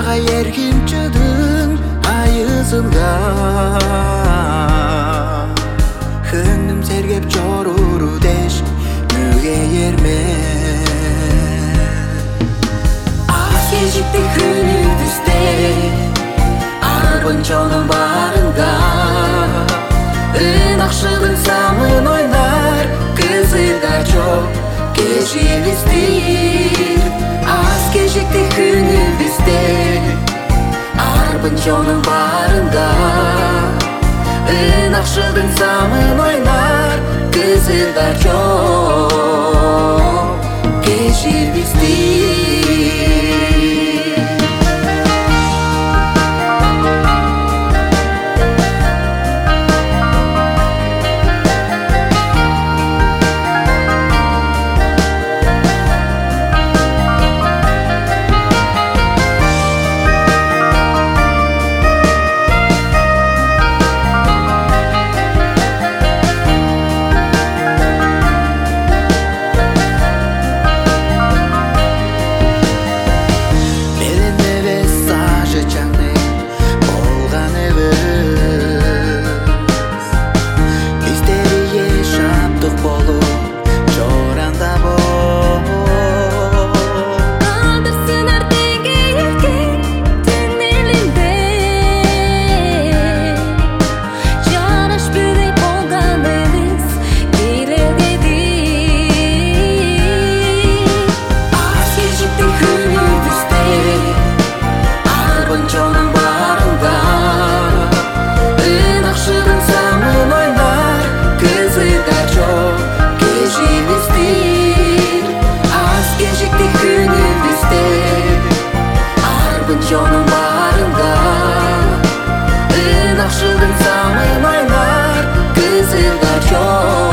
Ага эркинчидин айызында Хөнүм сергеп жоруру деш мөге ерме Аз кежикти күнүбүздө Арбын жолдун барында Ынакшыдын самын ойнар Кызылдар жок кежибиздир Аз кежикти күнүбүздө Арбын жолдун барында Ынакшыдын самын ойнар Кызылдар жок кежибиздир Жолдун барында Ынакшыдын самын ойнар Кызылдар жок